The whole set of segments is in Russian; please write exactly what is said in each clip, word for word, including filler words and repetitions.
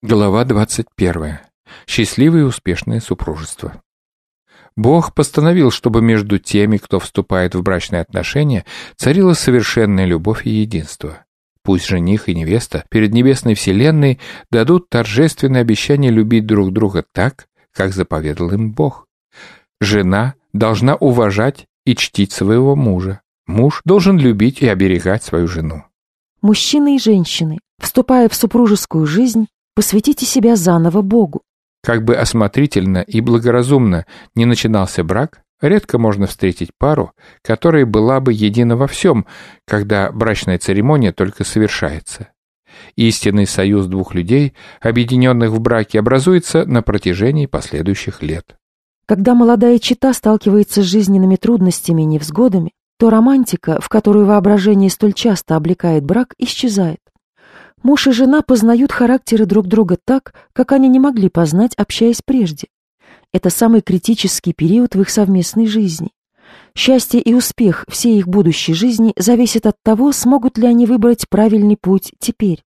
Глава двадцать первая. Счастливое и успешное супружество. Бог постановил, чтобы между теми, кто вступает в брачные отношения, царила совершенная любовь и единство. Пусть жених и невеста перед небесной вселенной дадут торжественное обещание любить друг друга так, как заповедал им Бог. Жена должна уважать и чтить своего мужа. Муж должен любить и оберегать свою жену. Мужчины и женщины, вступая в супружескую жизнь, посвятите себя заново Богу. Как бы осмотрительно и благоразумно не начинался брак, редко можно встретить пару, которая была бы едина во всем, когда брачная церемония только совершается. Истинный союз двух людей, объединенных в браке, образуется на протяжении последующих лет. Когда молодая чета сталкивается с жизненными трудностями и невзгодами, то романтика, в которую воображение столь часто облекает брак, исчезает. Муж и жена познают характеры друг друга так, как они не могли познать, общаясь прежде. Это самый критический период в их совместной жизни. Счастье и успех всей их будущей жизни зависят от того, смогут ли они выбрать правильный путь теперь.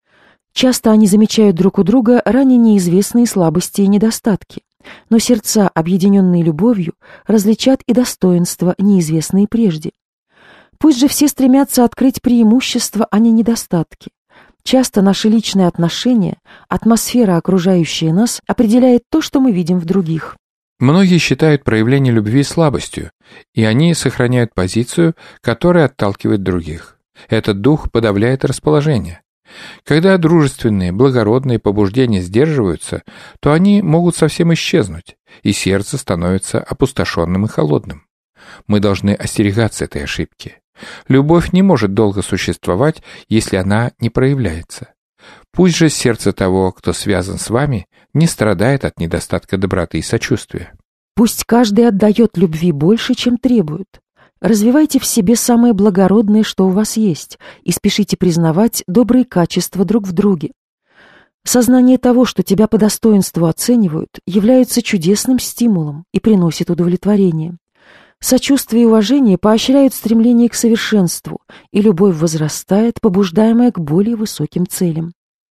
Часто они замечают друг у друга ранее неизвестные слабости и недостатки, но сердца, объединенные любовью, различат и достоинства, неизвестные прежде. Пусть же все стремятся открыть преимущества, а не недостатки. Часто наши личные отношения, атмосфера, окружающая нас, определяет то, что мы видим в других. Многие считают проявление любви слабостью, и они сохраняют позицию, которая отталкивает других. Этот дух подавляет расположение. Когда дружественные, благородные побуждения сдерживаются, то они могут совсем исчезнуть, и сердце становится опустошенным и холодным. Мы должны остерегаться этой ошибки. Любовь не может долго существовать, если она не проявляется. Пусть же сердце того, кто связан с вами, не страдает от недостатка доброты и сочувствия. Пусть каждый отдает любви больше, чем требует. Развивайте в себе самое благородное, что у вас есть, и спешите признавать добрые качества друг в друге. Сознание того, что тебя по достоинству оценивают, является чудесным стимулом и приносит удовлетворение. Сочувствие и уважение поощряют стремление к совершенству, и любовь возрастает, побуждаемая к более высоким целям.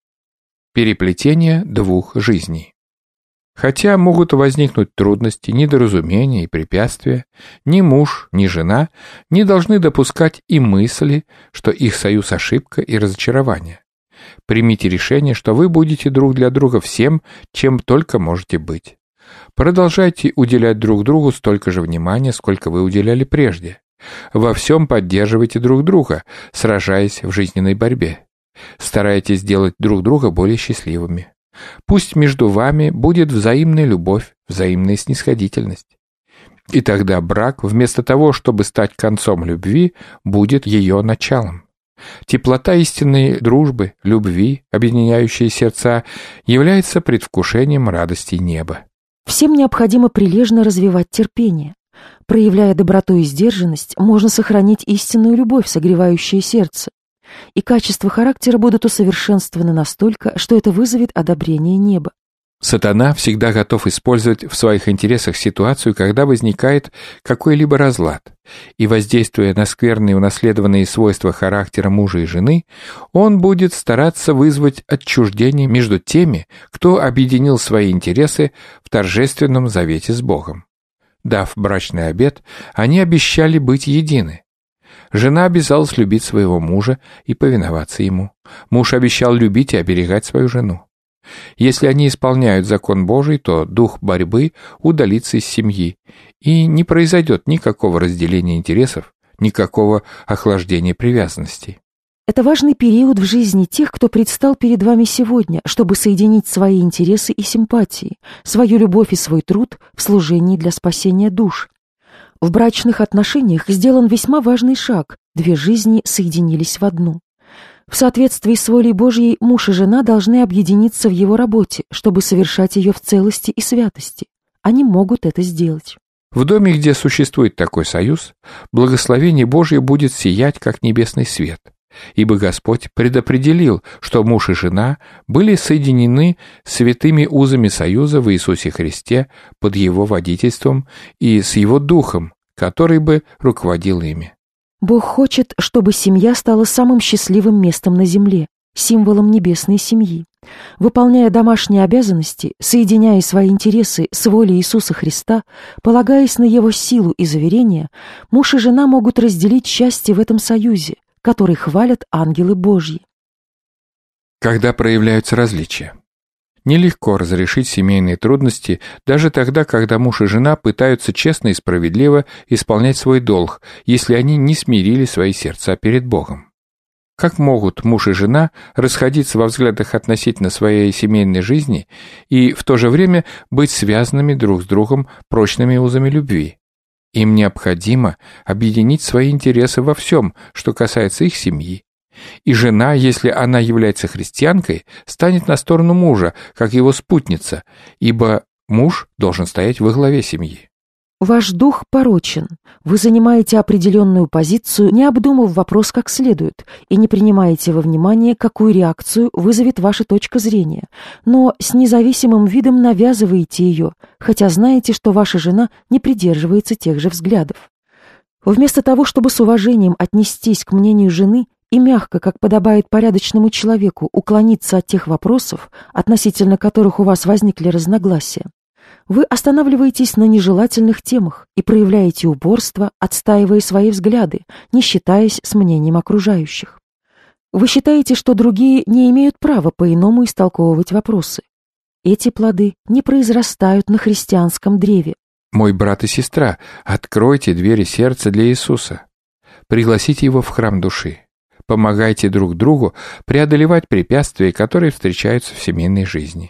Переплетение двух жизней. Хотя могут возникнуть трудности, недоразумения и препятствия, ни муж, ни жена не должны допускать и мысли, что их союз – ошибка и разочарование. Примите решение, что вы будете друг для друга всем, чем только можете быть. Продолжайте уделять друг другу столько же внимания, сколько вы уделяли прежде. Во всем поддерживайте друг друга, сражаясь в жизненной борьбе. Старайтесь сделать друг друга более счастливыми. Пусть между вами будет взаимная любовь, взаимная снисходительность. И тогда брак, вместо того, чтобы стать концом любви, будет ее началом. Теплота истинной дружбы, любви, объединяющей сердца, является предвкушением радости неба. Всем необходимо прилежно развивать терпение. Проявляя доброту и сдержанность, можно сохранить истинную любовь, согревающую сердце. И качества характера будут усовершенствованы настолько, что это вызовет одобрение неба. Сатана всегда готов использовать в своих интересах ситуацию, когда возникает какой-либо разлад, и, воздействуя на скверные унаследованные свойства характера мужа и жены, он будет стараться вызвать отчуждение между теми, кто объединил свои интересы в торжественном завете с Богом. Дав брачный обет, они обещали быть едины. Жена обязалась любить своего мужа и повиноваться ему. Муж обещал любить и оберегать свою жену. Если они исполняют закон Божий, то дух борьбы удалится из семьи, и не произойдет никакого разделения интересов, никакого охлаждения привязанностей. Это важный период в жизни тех, кто предстал перед вами сегодня, чтобы соединить свои интересы и симпатии, свою любовь и свой труд в служении для спасения душ. В брачных отношениях сделан весьма важный шаг, две жизни соединились в одну. В соответствии с волей Божьей муж и жена должны объединиться в его работе, чтобы совершать ее в целости и святости. Они могут это сделать. В доме, где существует такой союз, благословение Божье будет сиять, как небесный свет, ибо Господь предопределил, что муж и жена были соединены святыми узами союза в Иисусе Христе под Его водительством и с Его Духом, который бы руководил ими. Бог хочет, чтобы семья стала самым счастливым местом на земле. символом небесной семьи. Выполняя домашние обязанности, соединяя свои интересы с волей Иисуса Христа, полагаясь на Его силу и заверения, муж и жена могут разделить счастье в этом союзе, который хвалят ангелы Божьи. Когда проявляются различия. Нелегко разрешить семейные трудности даже тогда, когда муж и жена пытаются честно и справедливо исполнять свой долг, если они не смирили свои сердца перед Богом. Как могут муж и жена расходиться во взглядах относительно своей семейной жизни и в то же время быть связанными друг с другом прочными узами любви? Им необходимо объединить свои интересы во всем, что касается их семьи. И жена, если она является христианкой, станет на сторону мужа, как его спутница, ибо муж должен стоять во главе семьи. Ваш дух порочен. Вы занимаете определенную позицию, не обдумав вопрос как следует, и не принимаете во внимание, какую реакцию вызовет ваша точка зрения, но с независимым видом навязываете ее, хотя знаете, что ваша жена не придерживается тех же взглядов. Вместо того, чтобы с уважением отнестись к мнению жены и мягко, как подобает порядочному человеку, уклониться от тех вопросов, относительно которых у вас возникли разногласия, вы останавливаетесь на нежелательных темах и проявляете упорство, отстаивая свои взгляды, не считаясь с мнением окружающих. Вы считаете, что другие не имеют права по-иному истолковывать вопросы. Эти плоды не произрастают на христианском древе. Мой брат и сестра, откройте двери сердца для Иисуса. Пригласите Его в храм души. Помогайте друг другу преодолевать препятствия, которые встречаются в семейной жизни.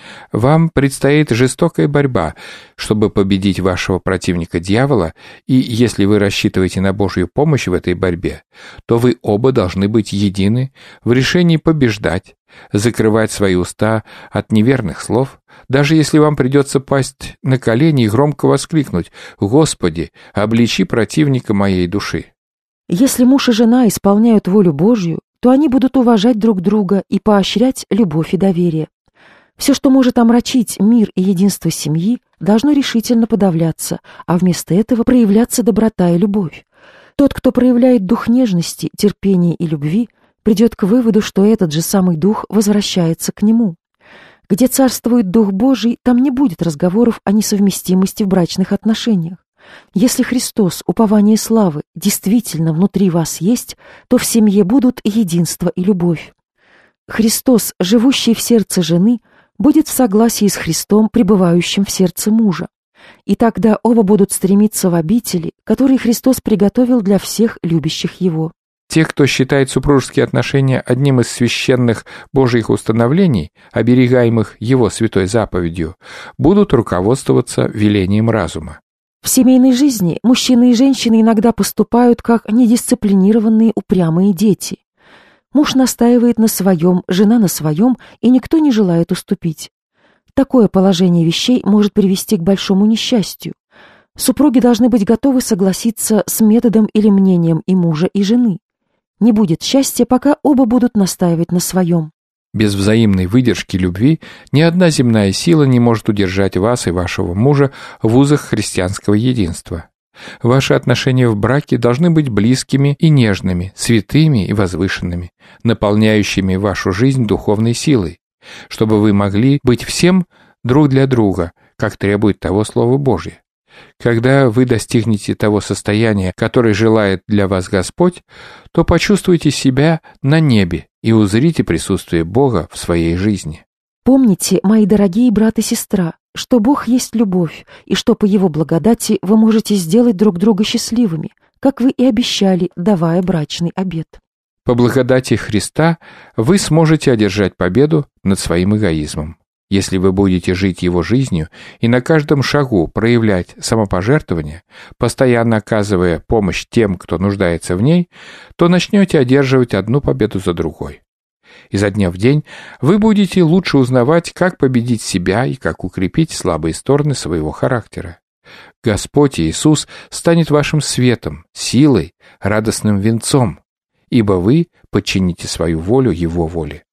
Вам предстоит жестокая борьба, чтобы победить вашего противника дьявола, и если вы рассчитываете на Божью помощь в этой борьбе, то вы оба должны быть едины в решении побеждать, закрывать свои уста от неверных слов, даже если вам придется пасть на колени и громко воскликнуть: «Господи, обличи противника моей души». Если муж и жена исполняют волю Божью, то они будут уважать друг друга и поощрять любовь и доверие. Все, что может омрачить мир и единство семьи, должно решительно подавляться, а вместо этого проявляться доброта и любовь. Тот, кто проявляет дух нежности, терпения и любви, придет к выводу, что этот же самый дух возвращается к нему. Где царствует Дух Божий, там не будет разговоров о несовместимости в брачных отношениях. Если Христос, упование славы, действительно внутри вас есть, то в семье будут единство и любовь. Христос, живущий в сердце жены, будет в согласии с Христом, пребывающим в сердце мужа. И тогда оба будут стремиться в обители, которые Христос приготовил для всех любящих Его. Те, кто считает супружеские отношения одним из священных Божьих установлений, оберегаемых Его святой заповедью, будут руководствоваться велением разума. В семейной жизни мужчины и женщины иногда поступают как недисциплинированные упрямые дети. Муж настаивает на своем, жена на своем, и никто не желает уступить. Такое положение вещей может привести к большому несчастью. Супруги должны быть готовы согласиться с методом или мнением и мужа, и жены. Не будет счастья, пока оба будут настаивать на своем. Без взаимной выдержки любви ни одна земная сила не может удержать вас и вашего мужа в узах христианского единства. Ваши отношения в браке должны быть близкими и нежными, святыми и возвышенными, наполняющими вашу жизнь духовной силой, чтобы вы могли быть всем друг для друга, как требует того Слово Божье. Когда вы достигнете того состояния, которое желает для вас Господь, то почувствуйте себя на небе и узрите присутствие Бога в своей жизни. Помните, мои дорогие брат и сестра, что Бог есть любовь, и что по Его благодати вы можете сделать друг друга счастливыми, как вы и обещали, давая брачный обет. По благодати Христа вы сможете одержать победу над своим эгоизмом. Если вы будете жить Его жизнью и на каждом шагу проявлять самопожертвование, постоянно оказывая помощь тем, кто нуждается в ней, то начнете одерживать одну победу за другой. Изо дня в день вы будете лучше узнавать, как победить себя и как укрепить слабые стороны своего характера. Господь Иисус станет вашим светом, силой, радостным венцом, ибо вы подчините свою волю Его воле.